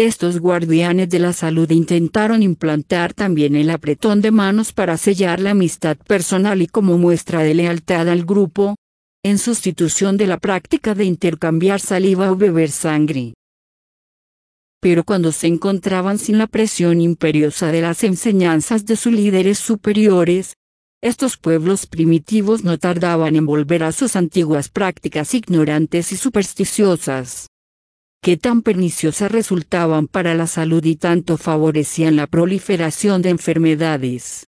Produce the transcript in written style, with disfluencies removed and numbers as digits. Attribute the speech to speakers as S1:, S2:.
S1: Estos guardianes de la salud intentaron implantar también el apretón de manos para sellar la amistad personal y como muestra de lealtad al grupo, en sustitución de la práctica de intercambiar saliva o beber sangre. Pero cuando se encontraban sin la presión imperiosa de las enseñanzas de sus líderes superiores, estos pueblos primitivos no tardaban en volver a sus antiguas prácticas ignorantes y supersticiosas, que tan perniciosas resultaban para la salud y tanto favorecían la proliferación de enfermedades.